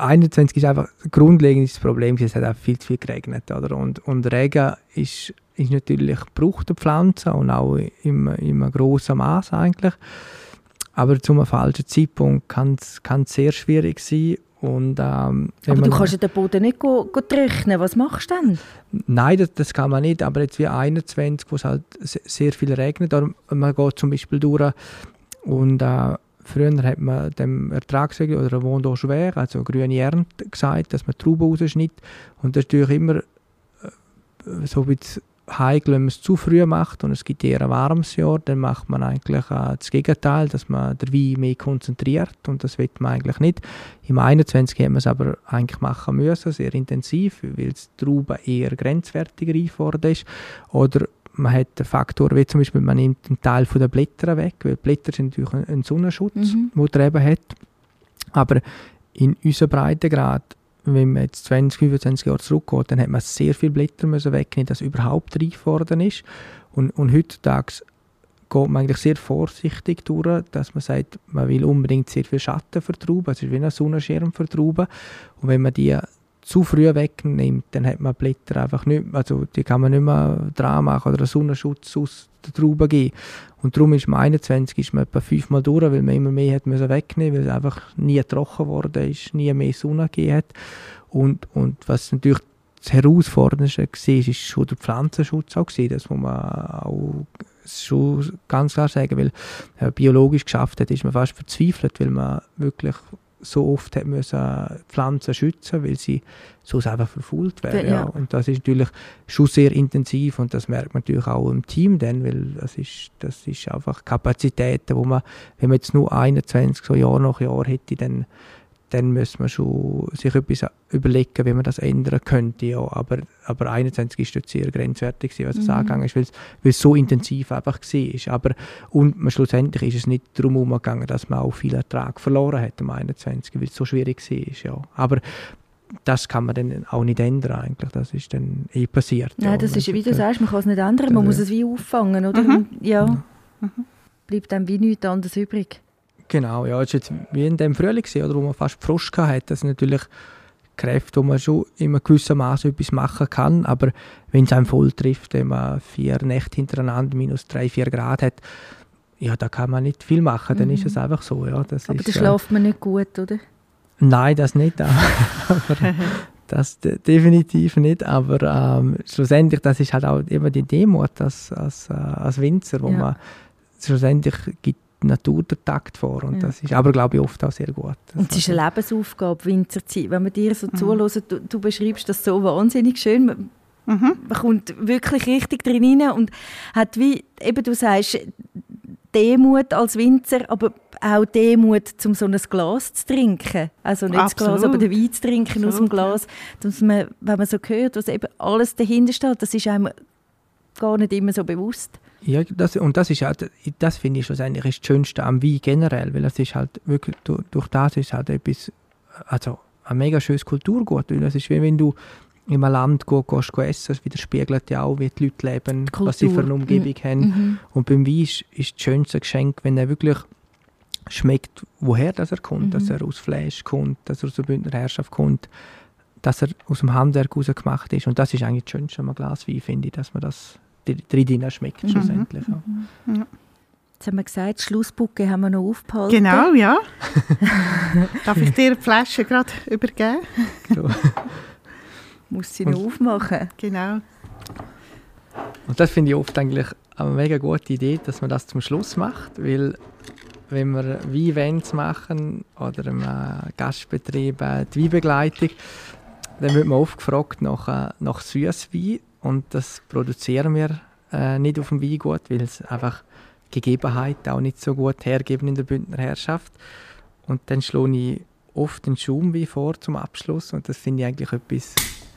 grundlegend das Problem. Es hat auch viel zu viel geregnet. Oder? Und Regen ist natürlich braucht die Pflanze und auch in einem grossen Maß eigentlich. Aber zu einem falschen Zeitpunkt kann es sehr schwierig sein. Und, aber du kannst ja den Boden nicht trocknen. Was machst du dann? Nein, das kann man nicht. Aber jetzt wie 21, wo es halt sehr viel regnet, oder man geht zum Beispiel durch und früher hat man dem Ertragsregel oder Vendange schwer, also grüne Ernte gesagt, dass man Trauben rausschneidet. Und das ist natürlich immer so ein bisschen heikel, wenn man es zu früh macht und es gibt eher ein warmes Jahr, dann macht man eigentlich das Gegenteil, dass man den Wein mehr konzentriert und das will man eigentlich nicht. Im 21 haben wir es aber eigentlich machen müssen, sehr intensiv, weil die Traube eher grenzwertig reif geworden ist. Oder man hat den Faktor, wie zum Beispiel, man nimmt einen Teil der Blätter weg, weil die Blätter sind natürlich ein Sonnenschutz, den der eben hat. Aber in unserem Breitengrad, wenn man jetzt 20, 25 Jahre zurückgeht, dann hat man sehr viele Blätter wegnehmen, dass überhaupt reif geworden ist. Und heutzutage geht man eigentlich sehr vorsichtig durch, dass man sagt, man will unbedingt sehr viel Schatten für Trauben, es ist wie ein Sonnenschirm für Trauben. Und wenn man die zu früh wegnimmt, dann hat man Blätter einfach nicht, also die kann man nicht mehr dran machen oder einen Sonnenschutz aus der Traube geben. Und darum ist man 21 ist man etwa 5-mal durch, weil man immer mehr hat müssen wegnehmen, weil es einfach nie trocken geworden ist, nie mehr Sonne gegeben hat. Und was natürlich das Herausfordernde war, ist schon der Pflanzenschutz auch gewesen. Das muss man auch schon ganz klar sagen, weil biologisch geschafft hat, ist man fast verzweifelt, weil man wirklich so oft hat müssen Pflanzen schützen, weil sie sonst einfach verfault werden. Ja. Und das ist natürlich schon sehr intensiv und das merkt man natürlich auch im Team dann, weil das ist einfach Kapazitäten, wo man, wenn man jetzt nur 21 so Jahr nach Jahr hätte, dann dann müsste man schon sich etwas überlegen, wie man das ändern könnte. Ja. Aber 21 ist dort sehr grenzwertig, was es angegangen ist, weil es so intensiv einfach war. Und schlussendlich ist es nicht darum umgegangen, dass man auch viel Ertrag verloren hat am 21, weil es so schwierig war. Ja. Aber das kann man dann auch nicht ändern eigentlich. Das ist dann passiert. Nein, ja. das ist, wie du sagst, man kann es nicht ändern, man muss es wie auffangen, oder? Ja, bleibt einem wie nichts anderes übrig. Genau, ja, es war jetzt wie in dem Frühling, oder, wo man fast Frost hatte. Das sind natürlich Kräfte, wo man schon in einem gewissen Maß etwas machen kann, aber wenn es einem voll trifft, wenn man 4 Nächte hintereinander minus 3-4 Grad hat, ja, da kann man nicht viel machen, dann ist es einfach so. Ja, aber da schläft man nicht gut, oder? Nein, das nicht. Aber das definitiv nicht, aber schlussendlich, das ist halt auch immer die Demut als Winzer, wo man schlussendlich gibt die Natur den Takt vor. Und das ist aber, glaube ich, oft auch sehr gut. Und es ist eine Lebensaufgabe, Winzer zu sein. Wenn man dir so zuhört, du beschreibst das so wahnsinnig schön. Man kommt wirklich richtig drin rein und hat wie, eben du sagst, Demut als Winzer, aber auch Demut, um so ein Glas zu trinken. Also nicht Absolut. das Glas, aber den Wein zu trinken aus dem Glas. Dass man, wenn man so hört, was eben alles dahinter steht, das ist einem gar nicht immer so bewusst. Ja, das ist halt, das finde ich schlussendlich das Schönste am Wein generell, weil das ist halt wirklich, durch das ist halt etwas, also ein mega schönes Kulturgut, weil das ist wie wenn du in einem Land gehst essen, das widerspiegelt ja auch, wie die Leute leben, was sie für eine Umgebung haben. Und beim Wein ist das schönste Geschenk, wenn er wirklich schmeckt, woher das er kommt, dass er aus Fleisch kommt, dass er aus der Bündner Herrschaft kommt, dass er aus dem Handwerk raus gemacht ist. Und das ist eigentlich das Schönste an einem Glas Wein, finde ich, dass man das drin schmeckt schlussendlich. Ja. Jetzt haben wir gesagt, Schlussbucke haben wir noch aufgehalten. Genau, ja. Darf ich dir die Flasche gerade übergeben? So. Muss sie noch aufmachen. Genau. Und das finde ich oft eigentlich eine mega gute Idee, dass man das zum Schluss macht, weil wenn wir Wein-Events machen oder im Gastbetrieb die Weinbegleitung, dann wird man oft gefragt nach Süßwein. Und das produzieren wir nicht auf dem Weingut, weil es einfach Gegebenheiten auch nicht so gut hergeben in der Bündner Herrschaft. Und dann schlage ich oft den Schaumwein vor zum Abschluss. Und das finde ich eigentlich etwas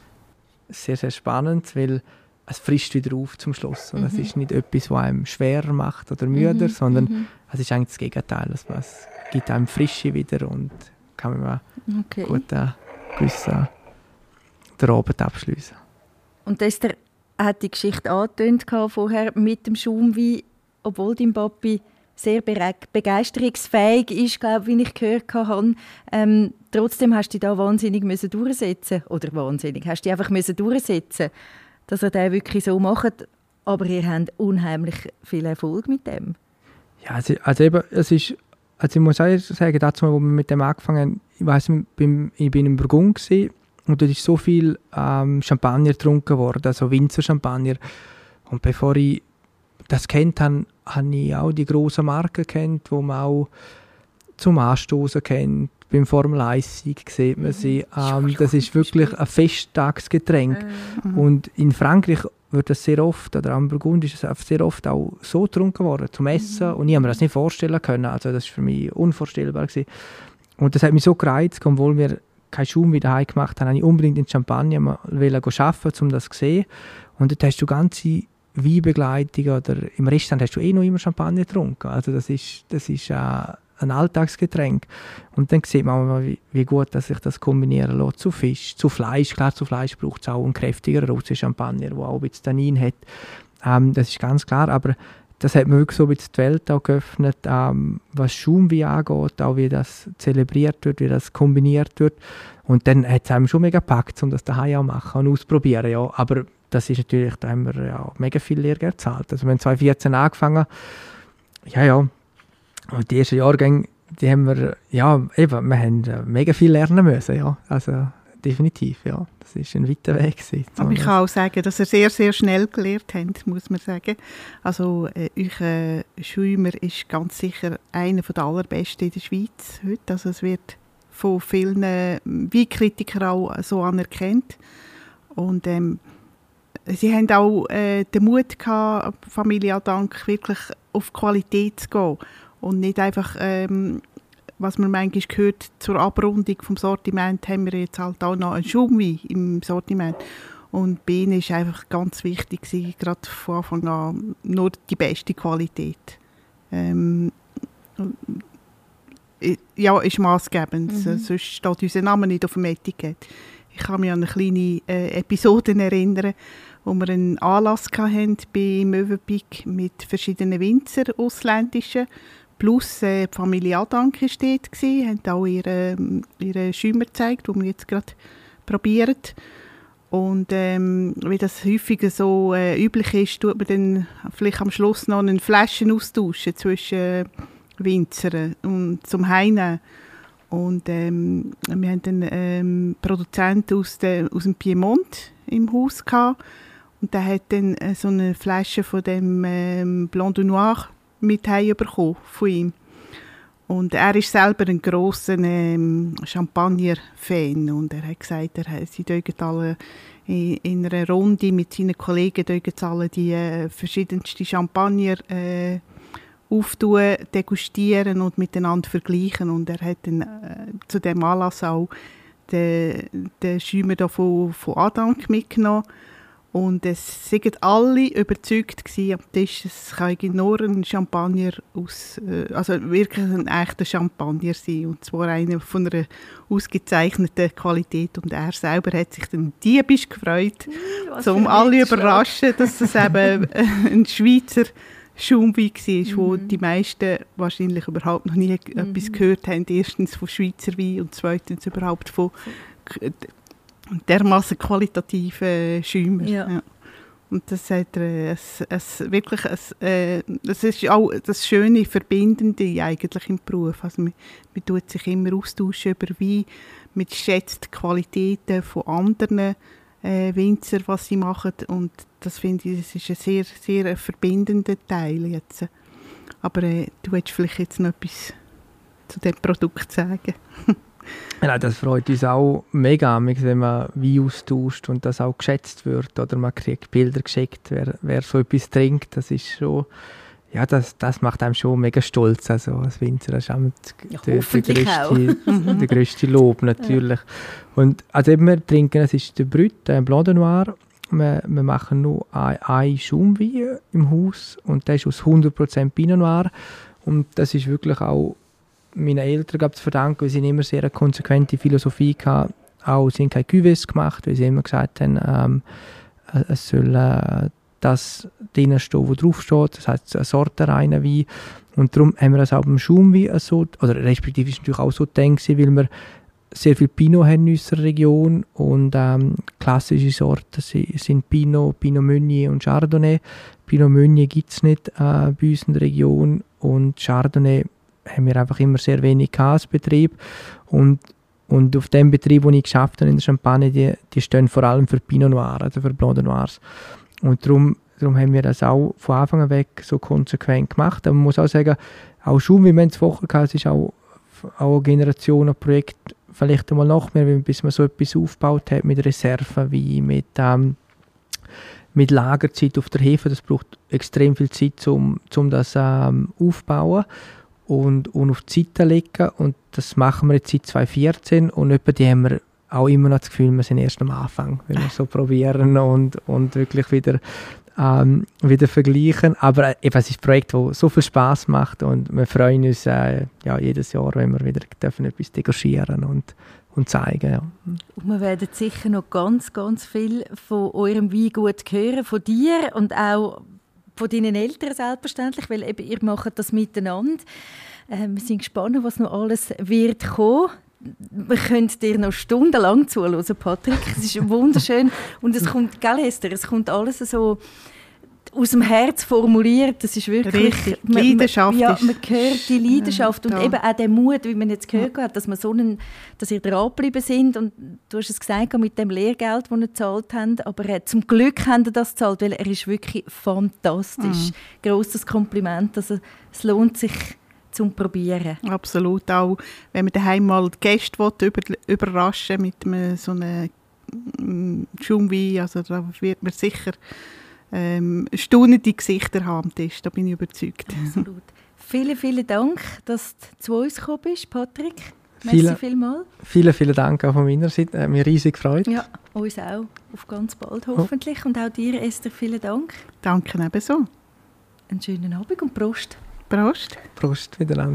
sehr, sehr Spannendes, weil es frischt wieder auf zum Schluss. Und es ist nicht etwas, was einem schwerer macht oder müder, sondern es ist eigentlich das Gegenteil. Es gibt einem Frische wieder und kann man gut gewissen den Abend abschliessen. Und Esther hat die Geschichte angetönt vorher mit dem Schaumwein, obwohl dein Papi sehr begeisterungsfähig ist, glaube ich, wie ich gehört habe. Trotzdem hast du dich da wahnsinnig durchsetzen oder wahnsinnig, hast du dich einfach durchsetzen, dass er das wirklich so macht. Aber ihr habt unheimlich viel Erfolg mit dem. Ja, also eben, ich muss auch sagen, dazu, als wir mit dem angefangen haben, ich bin in Burgund gewesen, und dort ist so viel Champagner getrunken worden, also Winzer-Champagner. Und bevor ich das kennt habe, habe ich auch die grossen Marken kennt, die man auch zum Anstoßen kennt. Beim Formel 1 sieht man sie. Das ist wirklich ein Festtagsgetränk. Und in Frankreich wird das sehr oft, oder am Burgund ist es sehr oft auch so getrunken worden, zum Essen. Und ich habe mir das nicht vorstellen können. Also das war für mich unvorstellbar gewesen. Und das hat mich so gereizt, obwohl wir keinen Schaum wieder heim gemacht haben, habe ich unbedingt in Champagner arbeiten, um das zu sehen. Und dort hast du ganze Weinbegleitung, oder im Restaurant hast du noch immer Champagner getrunken. Also das ist ein Alltagsgetränk. Und dann sieht man mal, wie gut dass sich das kombinieren lässt zu Fisch, zu Fleisch. Klar, zu Fleisch braucht es auch einen kräftigeren roten Champagner, der auch ein bisschen Tannin hat. Das ist ganz klar, aber das hat mir wirklich so ein bisschen die Welt auch geöffnet, was Schaumwein angeht, auch wie das zelebriert wird, wie das kombiniert wird. Und dann hat es einem schon mega gepackt, um das daheim auch machen und ausprobieren. Ja. Aber das ist natürlich, da haben wir ja mega viel Lehrgeld gezahlt. Also wir haben 2014 angefangen. Ja. Und die ersten Jahrgänge, die haben wir, wir haben mega viel lernen müssen. Ja. Also definitiv, ja. Das war ein weiter Weg gewesen. Aber ich kann auch sagen, dass ihr sehr, sehr schnell gelernt habt, muss man sagen. Also euer Schäumer ist ganz sicher einer der allerbesten in der Schweiz heute. Also es wird von vielen Weinkritikern auch so anerkannt. Und sie haben auch den Mut gehabt, Familie Adank wirklich auf Qualität zu gehen und nicht einfach was man manchmal hört, zur Abrundung vom Sortiment haben wir jetzt halt auch noch einen Schaumwein im Sortiment. Und bei ihnen war einfach ganz wichtig, gerade von Anfang an nur die beste Qualität. Ja, ist maßgebend. Sonst steht unser Name nicht auf dem Etikett. Ich kann mich an eine kleine Episode erinnern, wo wir einen Anlass hatten bei Mövenpick mit verschiedenen Winzer, ausländischen, plus die Familie Adank war dort, haben auch ihre Schäumer gezeigt, die wir jetzt gerade probieren. Und wie das häufig so üblich ist, tut man dann vielleicht am Schluss noch einen Flaschen austauschen zwischen Winzern und zum Heimnehmen. Und wir hatten einen Produzenten aus dem Piemont im Haus gehabt. Und der hat dann so eine Flasche von dem Blanc de Noir mit heimbekommen von ihm. Und er ist selber ein grosser Champagner-Fan. Und er hat gesagt, sie dürfen alle in einer Runde mit seinen Kollegen alle die verschiedensten Champagner auftun, degustieren und miteinander vergleichen. Und er hat dann zu diesem Anlass auch den Schäumer von Adank mitgenommen. Und es sind alle überzeugt gewesen am Tisch, es kann nur ein Champagner also wirklich ein echter Champagner sein. Und zwar einer von einer ausgezeichneten Qualität. Und er selber hat sich dann diebisch gefreut, um alle zu überraschen, dass es eben ein Schweizer Schaumwein war, wo die meisten wahrscheinlich überhaupt noch nie etwas gehört haben. Erstens von Schweizer Wein und zweitens überhaupt von dermaßen qualitativen Schäumer. Ja. Und das hat wirklich das ist auch das schöne Verbindende eigentlich im Beruf. Also man tut sich immer austauschen über Wein, man schätzt die Qualitäten von anderen Winzer, was sie machen, und das finde ich, das ist ein sehr, sehr verbindender Teil jetzt. Aber du willst vielleicht jetzt noch etwas zu diesem Produkt sagen? Ja, das freut uns auch mega, wenn man Wein austauscht und das auch geschätzt wird. Oder man kriegt Bilder geschickt, wer so etwas trinkt. Das ist schon, ja, das macht einem schon mega stolz. Also als Winzer ist der grösste Lob natürlich. Ja. Und also eben, wir trinken, es ist der Brut, ein Blanc de Noir. Wir machen nur einen Schaumwein im Haus und der ist aus 100% Pinot Noir. Und das ist wirklich auch meinen Eltern zu verdanken, weil sie immer sehr eine konsequente Philosophie hatten. Auch sie haben keine Cuvées gemacht, weil sie immer gesagt haben, es soll das drin stehen, was draufsteht. Das heisst, eine sortenreiner Wein. Und darum haben wir das auch beim Schaumwein so, oder respektive ist es natürlich auch so gedacht, weil wir sehr viel Pinot haben in unserer Region und klassische Sorten sind Pinot Meunier und Chardonnay. Pinot Meunier gibt es nicht bei uns in der Region und Chardonnay haben wir einfach immer sehr wenig als Betrieb. Und auf dem Betrieb, den ich geschafft habe in der Champagne, die stehen vor allem für Pinot Noir, also für Blanc de Noirs. Und darum haben wir das auch von Anfang an weg so konsequent gemacht. Aber man muss auch sagen, auch schon, wie wir es vorher hatten, es ist auch eine Generation, ein Projekt, vielleicht einmal noch mehr, bis man so etwas aufgebaut hat mit Reserven, wie mit Lagerzeit auf der Hefe. Das braucht extrem viel Zeit, um das aufzubauen und auf die Seite legen. Und das machen wir jetzt seit 2014 und etwa die haben wir auch immer noch das Gefühl, wir sind erst am Anfang, wenn wir so probieren und wirklich wieder vergleichen. Aber eben, es ist ein Projekt, das so viel Spass macht und wir freuen uns jedes Jahr, wenn wir wieder dürfen etwas degustieren und zeigen. Ja. Und wir werden sicher noch ganz, ganz viel von eurem Weingut hören, von dir und auch von deinen Eltern selbstverständlich, weil eben ihr macht das miteinander. Wir sind gespannt, was noch alles wird kommen. Wir können dir noch stundenlang zuhören, Patrick. Es ist wunderschön und es kommt, gell Esther, es kommt alles so aus dem Herz formuliert. Das ist wirklich Leidenschaft. Man hört die Leidenschaft und eben auch den Mut, wie man jetzt gehört hat, dass ihr dranbleiben sind. Und du hast es gesagt, mit dem Lehrgeld, das ihr gezahlt habt, aber zum Glück habt ihr das gezahlt, weil er ist wirklich fantastisch. Grosses Kompliment. Also, es lohnt sich zum Probieren. Absolut, auch wenn man daheim mal die Gäste überraschen mit so einem Schaumwein, also da wird man sicher staunende Gesichter haben am Tisch, da bin ich überzeugt. Absolut. Vielen, vielen Dank, dass du zu uns gekommen bist, Patrick. Merci vielmals. Vielen Dank auch von meiner Seite. Hat mich riesig gefreut. Ja, uns auch. Auf ganz bald hoffentlich. Und auch dir, Esther, vielen Dank. Danke ebenso. Einen schönen Abend und Prost. Prost. Prost miteinander.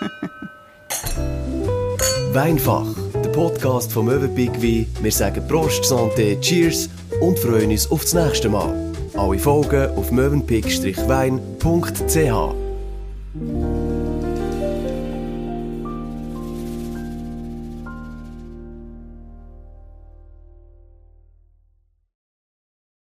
Weinfach, der Podcast vom Mövenpick Wein. Wir sagen Prost, Santé, Cheers und freuen uns auf das nächste Mal. Alle Folgen auf mövenpick-wein.ch.